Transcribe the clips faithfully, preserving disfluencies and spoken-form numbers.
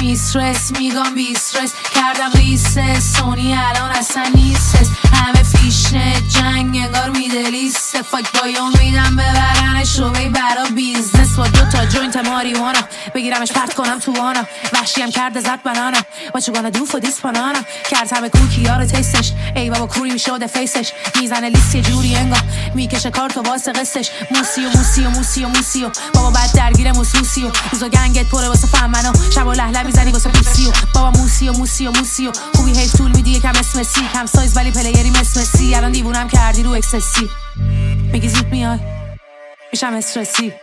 میسترس میگم بیسترس کردم ریست سونی الان اصلا نیستس همه فیشنه جنگ انگار میدلیسته فاک بایم میدم ببرنش رو بی برا بیزنس با دوتا جوینت ماریوانا بگیرمش پرت کنم تو وانا وحشیم کرده زد بنانا What you gonna do for this banana کرد همه کوکی ها رو تیستش ای بابا کوری میشده فیسش میزنه لیست یه جوری انگار میکشه کارتو واسه قصش موسی و موسی و موسی و موسی و بابا بعد درگیر موسوسی و روزو گنگت پره واسه فهمنو شب و لهله میزنی واسه پوسی و بابا موسی و موسی و موسی و خوبی هیف طول میدی یکم اسمسی کم سایز ولی پلیری مسمسی الان دیوونم کردی رو اکسسی میگی زود میای میشم استرسی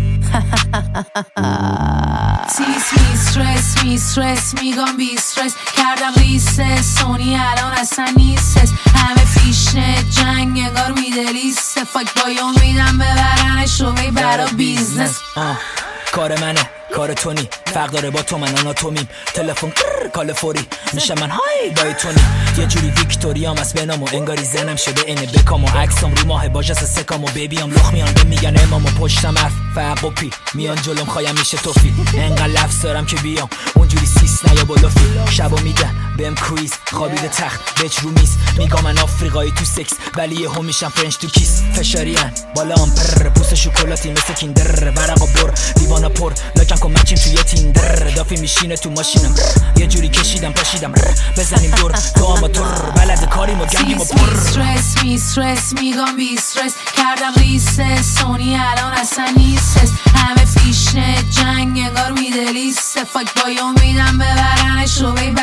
سیس میسترس میسترس میگم بیسترس کردم ریست سونی الان اصلا نیستس همه فیشنه جنگ انگار میدلیسته فاک بایم میدم ببرنش رو بی برا بیزنس کار منه کار تو نی فرق داره با تو من آناتومیم تلفن کالیفوری میشه من های دای تونی یه جوری ویکتوریام از بنامو انگاری زنم شده اینه بکامو عکسام رو ماه باجس سکامو بیبیام لخ میان به میگن امامو پشتم حرف فرق و پی میان جلوم خوایم میشه توفی انقدر لفظ دارم که بیام اونجوری سیس نیا بلوفی شبو میدن بهم کویز خوابیده تخت بچ رو میز میگم من آفریقایی تو سکس ولی یهو میشم فرنچ تو کیس فشاریان بالام پر پوست شکلاتی مثل کیندر ورقا بر دیوانا پر لاکن کن مچیم توی تیندر دافی میشینه تو ماشینم یه جوری کشیدم پاشیدم بزنیم دور تو آماتور بلد کاریم و گنگیم و پر میسترس میسترس میگم بیسترس کردم ریست سونی الان اصلا نیستس همه فیشنه جنگ انگار میدلیسته فاک بایم میدم ببرنش رو بی